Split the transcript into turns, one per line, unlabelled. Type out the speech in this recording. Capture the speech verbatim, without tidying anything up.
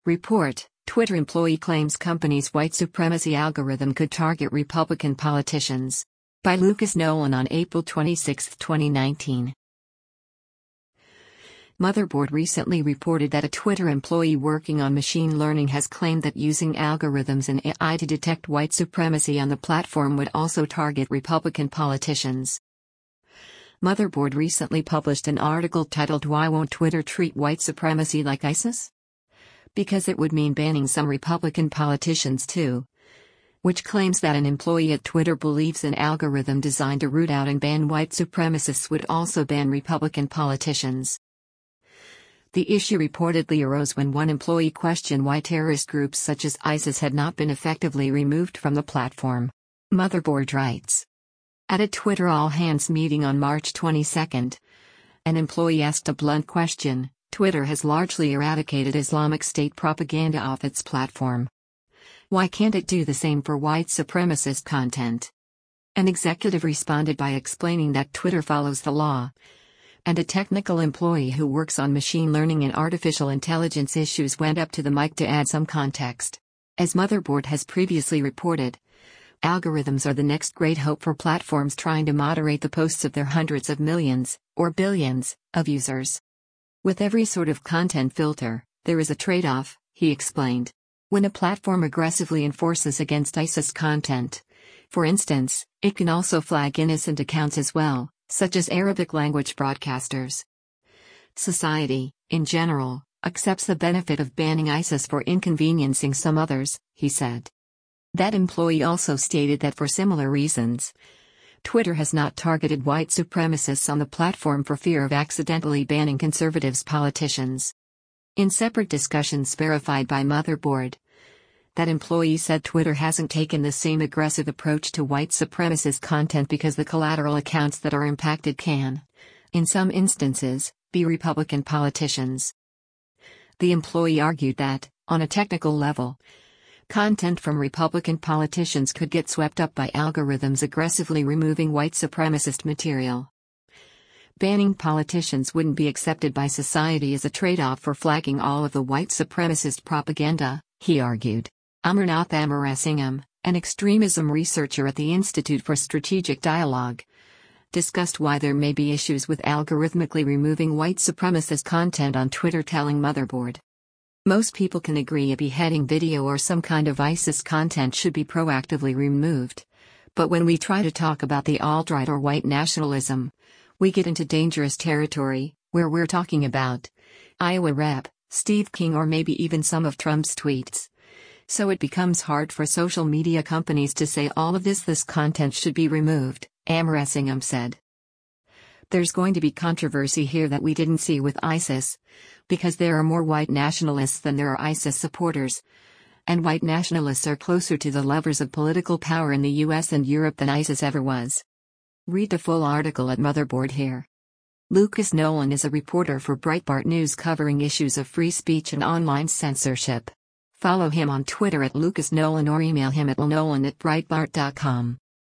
Report: Twitter employee claims company's white supremacy algorithm could target Republican politicians. By Lucas Nolan on April twenty-sixth, twenty nineteen. Motherboard recently reported that a Twitter employee working on machine learning has claimed that using algorithms and A I to detect white supremacy on the platform would also target Republican politicians. Motherboard recently published an article titled "Why Won't Twitter Treat White Supremacy Like ISIS? Because it would mean banning some Republican politicians too," which claims that an employee at Twitter believes an algorithm designed to root out and ban white supremacists would also ban Republican politicians. The issue reportedly arose when one employee questioned why terrorist groups such as ISIS had not been effectively removed from the platform. Motherboard writes. At a Twitter all-hands meeting on March twenty-second, an employee asked a blunt question: Twitter has largely eradicated Islamic State propaganda off its platform. Why can't it do the same for white supremacist content? An executive responded by explaining that Twitter follows the law, and a technical employee who works on machine learning and artificial intelligence issues went up to the mic to add some context. As Motherboard has previously reported, algorithms are the next great hope for platforms trying to moderate the posts of their hundreds of millions, or billions, of users. With every sort of content filter, there is a trade-off, he explained. When a platform aggressively enforces against ISIS content, for instance, it can also flag innocent accounts as well, such as Arabic-language broadcasters. Society, in general, accepts the benefit of banning ISIS for inconveniencing some others, he said. That employee also stated that for similar reasons, Twitter has not targeted white supremacists on the platform for fear of accidentally banning conservatives' politicians. In separate discussions verified by Motherboard, that employee said Twitter hasn't taken the same aggressive approach to white supremacist content because the collateral accounts that are impacted can, in some instances, be Republican politicians. The employee argued that, on a technical level, content from Republican politicians could get swept up by algorithms aggressively removing white supremacist material. Banning politicians wouldn't be accepted by society as a trade-off for flagging all of the white supremacist propaganda, he argued. Amarnath Amarasingam, an extremism researcher at the Institute for Strategic Dialogue, discussed why there may be issues with algorithmically removing white supremacist content on Twitter, telling Motherboard. Most people can agree a beheading video or some kind of ISIS content should be proactively removed. But when we try to talk about the alt-right or white nationalism, we get into dangerous territory, where we're talking about Iowa Representative Steve King or maybe even some of Trump's tweets. So it becomes hard for social media companies to say all of this this content should be removed, Amarasingam said. There's going to be controversy here that we didn't see with ISIS, because there are more white nationalists than there are ISIS supporters, and white nationalists are closer to the levers of political power in the U S and Europe than ISIS ever was. Read the full article at Motherboard here. Lucas Nolan is a reporter for Breitbart News covering issues of free speech and online censorship. Follow him on Twitter at Lucas Nolan or email him at nolan at breitbart dot com.